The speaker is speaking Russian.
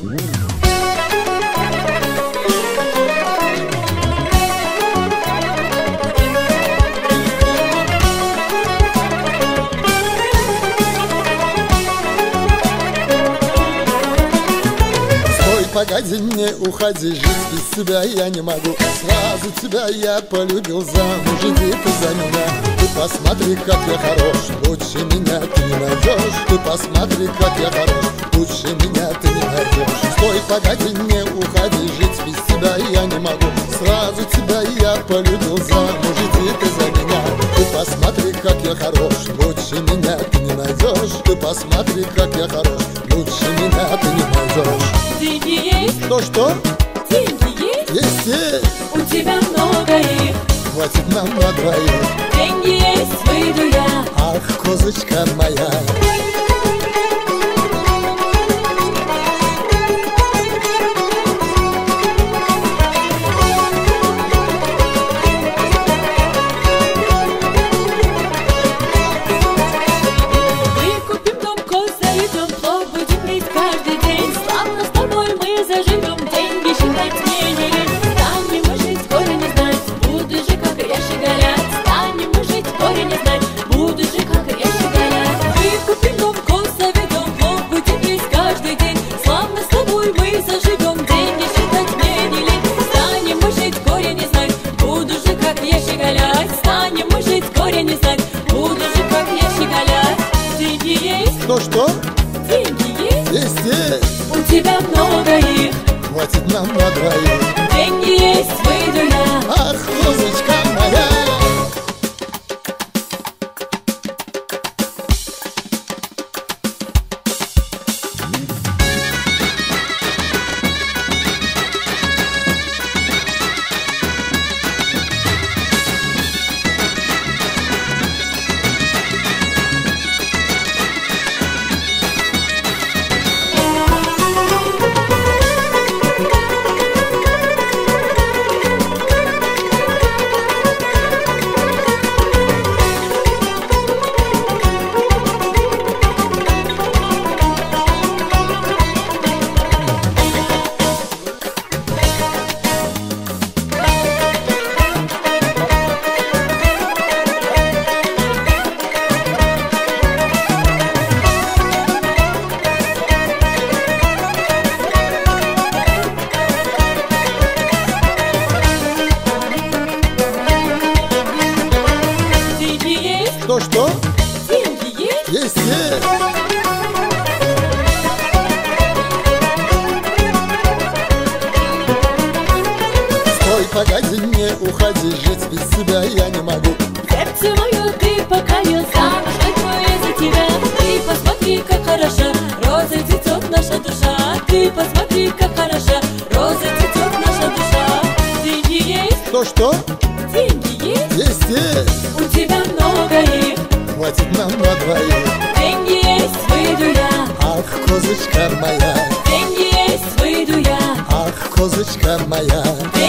Погоди, не уходи, жить без тебя я не могу. Сразу тебя я полюбил, замуж иди ты за меня. Ты посмотри, как я хорош, лучше меня ты не найдешь. Ты посмотри, как я хорош, лучше меня ты не найдешь. Стой, погоди, не уходи, жить без тебя я не могу. Сразу тебя я полюбил, замуж иди ты за меня. Ты посмотри, как я хорош, лучше меня ты не найдешь. Ты посмотри, как я хорош, лучше меня ты не найдешь. Деньги есть? Что? Деньги есть? Есть. У тебя много их. Хватит нам на двоих. Деньги есть, выйду я. Ах, козочка моя. Выкупим дом, коз заведем, плов будем пить каждый день. Славно с тобой мы заживем, деньги считать мне не лень. Станем мы жить, горе не знать, буду же, как я щеголять. Станем мы жить, горе не знать, буду же, как я щеголять. Выкупим дом, коз заведем, плов будем пить каждый день. Славно с тобой мы заживем, деньги считать мне не лень. Станем мы жить, горе не знать, буду же, как я щеголять. Станем мы жить, горе не знать, буду же, как я щеголять. Деньги есть? Что? Деньги есть? Есть. У тебя много их. Хватит нам на двоих. Деньги есть, выйду я. Ах, козочка моя. Деньги есть? Что? Деньги есть? Есть. Стой, погоди, не уходи, жить без тебя я не могу. Сердце мое, ты покорил, замуж возьму за тебя. Ты посмотри, как хороша, роза цветет наша душа. Ты посмотри, как хороша, роза цветет наша душа. Деньги есть? Что? Деньги есть? Есть. У тебя много их. Хватит нам на двоих. Деньги есть, выйду я. Ах, козочка моя. Деньги есть, выйду я. Ах, козочка моя.